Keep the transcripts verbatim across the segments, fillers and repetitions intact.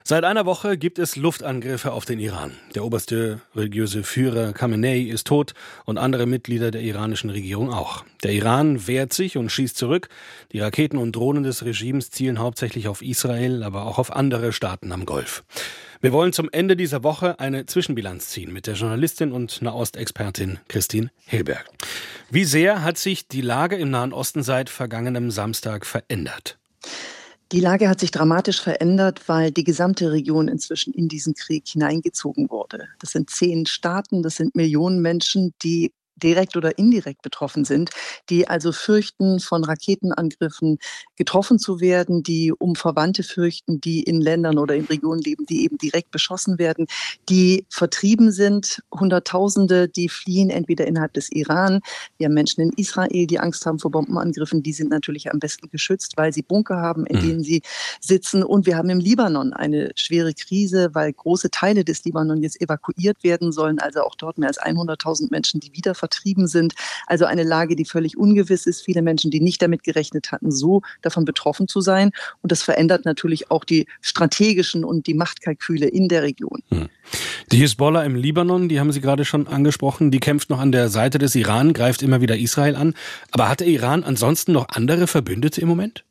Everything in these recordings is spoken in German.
Seit einer Woche gibt es Luftangriffe auf den Iran. Der oberste religiöse Führer Khamenei ist tot und andere Mitglieder der iranischen Regierung auch. Der Iran wehrt sich und schießt zurück. Die Raketen und Drohnen des Regimes zielen hauptsächlich auf Israel, aber auch auf andere Staaten am Golf. Wir wollen zum Ende dieser Woche eine Zwischenbilanz ziehen mit der Journalistin und Nahostexpertin Christine Hilberg. Wie sehr hat sich die Lage im Nahen Osten seit vergangenem Samstag verändert? Die Lage hat sich dramatisch verändert, weil die gesamte Region inzwischen in diesen Krieg hineingezogen wurde. Das sind zehn Staaten, das sind Millionen Menschen, die direkt oder indirekt betroffen sind, die also fürchten, von Raketenangriffen getroffen zu werden, die um Verwandte fürchten, die in Ländern oder in Regionen leben, die eben direkt beschossen werden, die vertrieben sind, Hunderttausende, die fliehen entweder innerhalb des Iran. Wir haben Menschen in Israel, die Angst haben vor Bombenangriffen, die sind natürlich am besten geschützt, weil sie Bunker haben, in denen sie sitzen. Und wir haben im Libanon eine schwere Krise, weil große Teile des Libanon jetzt evakuiert werden sollen, also auch dort mehr als hunderttausend Menschen, die wieder vertrieben sind. Also eine Lage, die völlig ungewiss ist. Viele Menschen, die nicht damit gerechnet hatten, so davon betroffen zu sein. Und das verändert natürlich auch die strategischen und die Machtkalküle in der Region. Die Hisbollah im Libanon, die haben Sie gerade schon angesprochen, die kämpft noch an der Seite des Iran, greift immer wieder Israel an. Aber hat der Iran ansonsten noch andere Verbündete im Moment?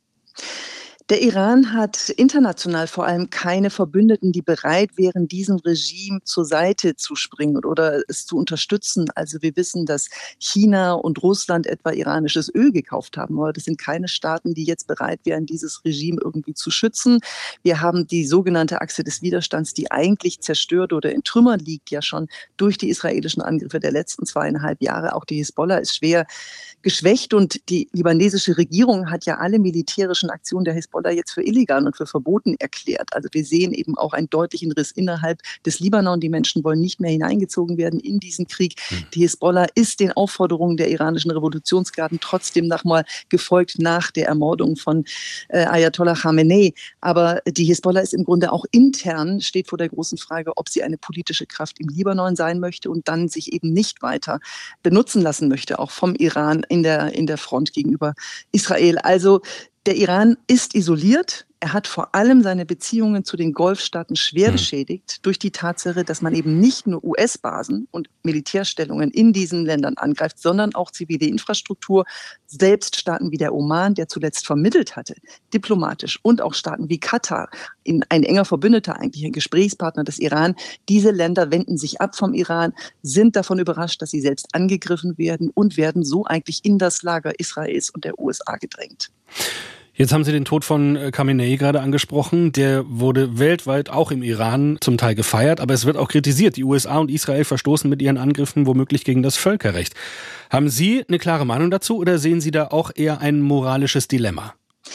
Der Iran hat international vor allem keine Verbündeten, die bereit wären, diesem Regime zur Seite zu springen oder es zu unterstützen. Also wir wissen, dass China und Russland etwa iranisches Öl gekauft haben. Aber das sind keine Staaten, die jetzt bereit wären, dieses Regime irgendwie zu schützen. Wir haben die sogenannte Achse des Widerstands, die eigentlich zerstört oder in Trümmern liegt, ja schon durch die israelischen Angriffe der letzten zweieinhalb Jahre. Auch die Hisbollah ist schwer geschwächt und die libanesische Regierung hat ja alle militärischen Aktionen der Hisbollah jetzt für illegal und für verboten erklärt. Also wir sehen eben auch einen deutlichen Riss innerhalb des Libanon. Die Menschen wollen nicht mehr hineingezogen werden in diesen Krieg. Die Hisbollah ist den Aufforderungen der iranischen Revolutionsgarden trotzdem nochmal gefolgt nach der Ermordung von äh, Ayatollah Khamenei. Aber die Hisbollah ist im Grunde auch intern, steht vor der großen Frage, ob sie eine politische Kraft im Libanon sein möchte und dann sich eben nicht weiter benutzen lassen möchte, auch vom Iran in der, in der Front gegenüber Israel. Also der Iran ist isoliert. Er hat vor allem seine Beziehungen zu den Golfstaaten schwer beschädigt durch die Tatsache, dass man eben nicht nur U S-Basen und Militärstellungen in diesen Ländern angreift, sondern auch zivile Infrastruktur. Selbst Staaten wie der Oman, der zuletzt vermittelt hatte, diplomatisch, und auch Staaten wie Katar, ein enger Verbündeter, eigentlich ein Gesprächspartner des Iran. Diese Länder wenden sich ab vom Iran, sind davon überrascht, dass sie selbst angegriffen werden und werden so eigentlich in das Lager Israels und der U S A gedrängt. Jetzt haben Sie den Tod von Khamenei gerade angesprochen. Der wurde weltweit, auch im Iran, zum Teil gefeiert. Aber es wird auch kritisiert. Die U S A und Israel verstoßen mit ihren Angriffen womöglich gegen das Völkerrecht. Haben Sie eine klare Meinung dazu oder sehen Sie da auch eher ein moralisches Dilemma?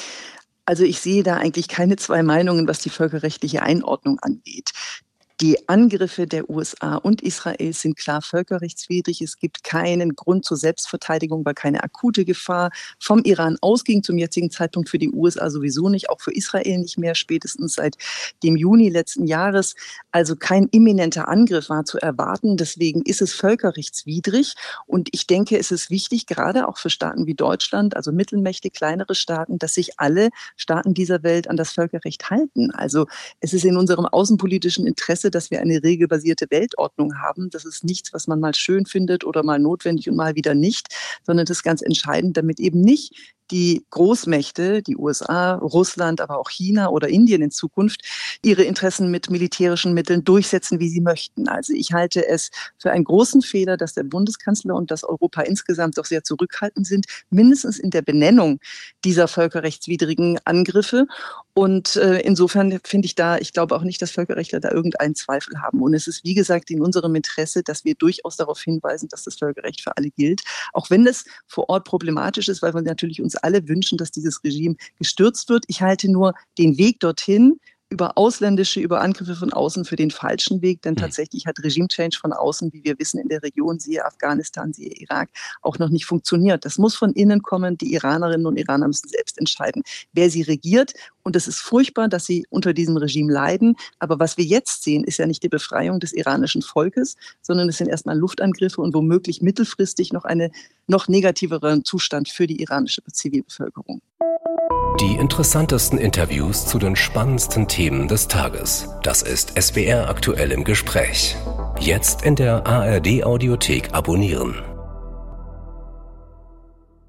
Also ich sehe da eigentlich keine zwei Meinungen, was die völkerrechtliche Einordnung angeht. Die Angriffe der U S A und Israel sind klar völkerrechtswidrig. Es gibt keinen Grund zur Selbstverteidigung, weil keine akute Gefahr vom Iran ausging. Zum jetzigen Zeitpunkt für die U S A sowieso nicht, auch für Israel nicht mehr, spätestens seit dem Juni letzten Jahres. Also kein imminenter Angriff war zu erwarten. Deswegen ist es völkerrechtswidrig. Und ich denke, es ist wichtig, gerade auch für Staaten wie Deutschland, also Mittelmächte, kleinere Staaten, dass sich alle Staaten dieser Welt an das Völkerrecht halten. Also es ist in unserem außenpolitischen Interesse, dass wir eine regelbasierte Weltordnung haben. Das ist nichts, was man mal schön findet oder mal notwendig und mal wieder nicht, sondern das ist ganz entscheidend, damit eben nicht die Großmächte, die U S A, Russland, aber auch China oder Indien in Zukunft, ihre Interessen mit militärischen Mitteln durchsetzen, wie sie möchten. Also ich halte es für einen großen Fehler, dass der Bundeskanzler und das Europa insgesamt doch sehr zurückhaltend sind, mindestens in der Benennung dieser völkerrechtswidrigen Angriffe. Und äh, insofern finde ich da, ich glaube auch nicht, dass Völkerrechtler da irgendeinen Zweifel haben. Und es ist, wie gesagt, in unserem Interesse, dass wir durchaus darauf hinweisen, dass das Völkerrecht für alle gilt. Auch wenn das vor Ort problematisch ist, weil wir natürlich uns alle wünschen, dass dieses Regime gestürzt wird. Ich halte nur den Weg dorthin über ausländische, über Angriffe von außen für den falschen Weg, denn tatsächlich hat Regime-Change von außen, wie wir wissen, in der Region, siehe Afghanistan, siehe Irak, auch noch nicht funktioniert. Das muss von innen kommen. Die Iranerinnen und Iraner müssen selbst entscheiden, wer sie regiert. Und es ist furchtbar, dass sie unter diesem Regime leiden. Aber was wir jetzt sehen, ist ja nicht die Befreiung des iranischen Volkes, sondern es sind erstmal Luftangriffe und womöglich mittelfristig noch einen noch negativeren Zustand für die iranische Zivilbevölkerung. Die interessantesten Interviews zu den spannendsten Themen des Tages. Das ist S W R aktuell im Gespräch. Jetzt in der A R D Audiothek abonnieren.